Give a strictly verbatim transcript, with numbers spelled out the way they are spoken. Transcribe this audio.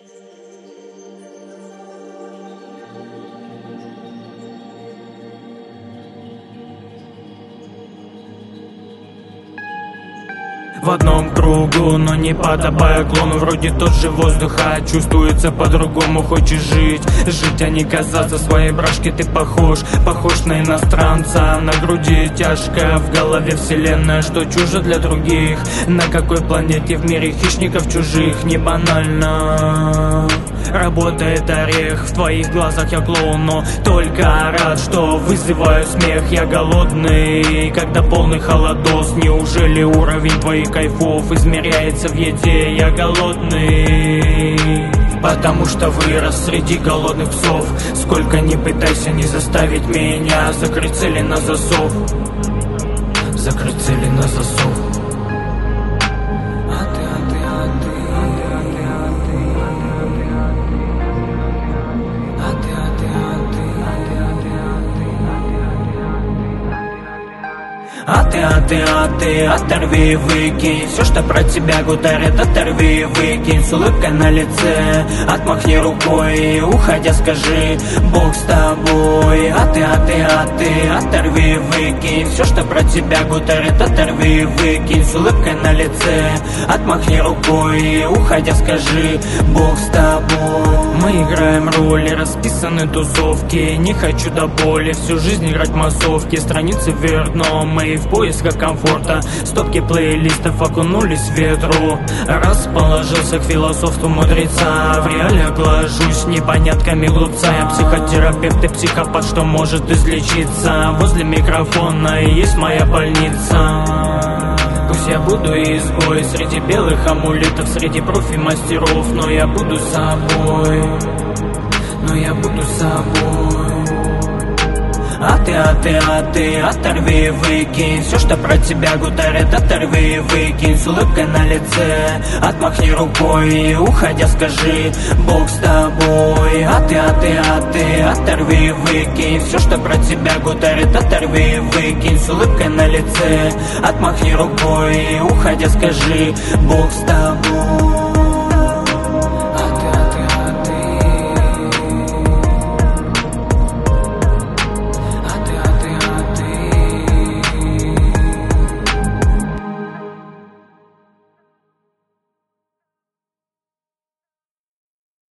В одном кругу, но не подобая клону. Вроде тот же воздух, а чувствуется по-другому. Хочешь жить, жить, а не казаться. Своей брашке ты похож, похож на иностранца. На груди тяжко, в голове вселенная, что чужо для других. На какой планете в мире хищников чужих? Не банально работает орех. В твоих глазах я клоун, но только рад, что вызываю смех. Я голодный, когда полный холодос. Неужели уровень твоих кайфов измеряется в еде? Я голодный, потому что вырос среди голодных псов. Сколько ни пытайся, не заставить меня закрыть цели на засов. Закрыть цели на засов. А ты, а ты, а ты, оторви и выкинь все, что про тебя гутарят, оторви и выкинь. С улыбкой на лице отмахни рукой, уходя скажи: Бог с тобой. А ты, а ты, а ты, оторви и выкинь все, что про тебя гутарят, оторви и выкинь. С улыбкой на лице отмахни рукой, уходя скажи: Бог с тобой. Мы играем роли, расписаны тусовки. Не хочу до боли всю жизнь играть в массовки. Страницы вверх, но мы в поисках комфорта. Стопки плейлистов окунулись в ветру. Расположился к философству мудреца. В реале глажусь непонятками глупца. Я психотерапевт и психопат, что может излечиться. Возле микрофона есть моя больница. Пусть я буду изгой среди белых амулетов, среди профи-мастеров, но я буду собой, но я буду собой. А ты, а ты, а ты, оторви и выкинь все, что про тебя гутарят, оторви и выкинь. С улыбкой на лице отмахни рукой, уходя скажи: Бог с тобой. А ты, а ты, а ты, оторви и выкинь все, что про тебя гутарят, оторви и выкинь. С улыбкой на лице отмахни рукой, уходя скажи: Бог с тобой.